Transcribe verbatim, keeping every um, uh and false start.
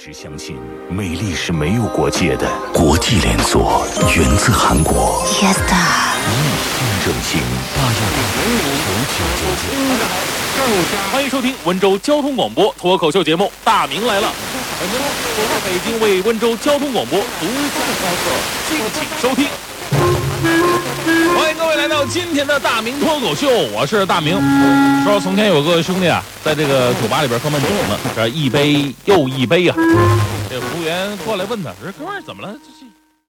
直相信美丽是没有国界的。国际连锁源自韩国。 Yes, da。 整形八幺零九九九。 欢迎收听温州交通广播脱口秀节目《大明来了》。本节目我在北京为温州交通广播独家拍摄，敬请收听。欢迎各位来到今天的大明脱口秀，我是大明。说从前有个兄弟啊，在这个酒吧里边喝闷酒呢，这一杯又一杯啊。这服务员过来问他说：“哥们儿怎么了？这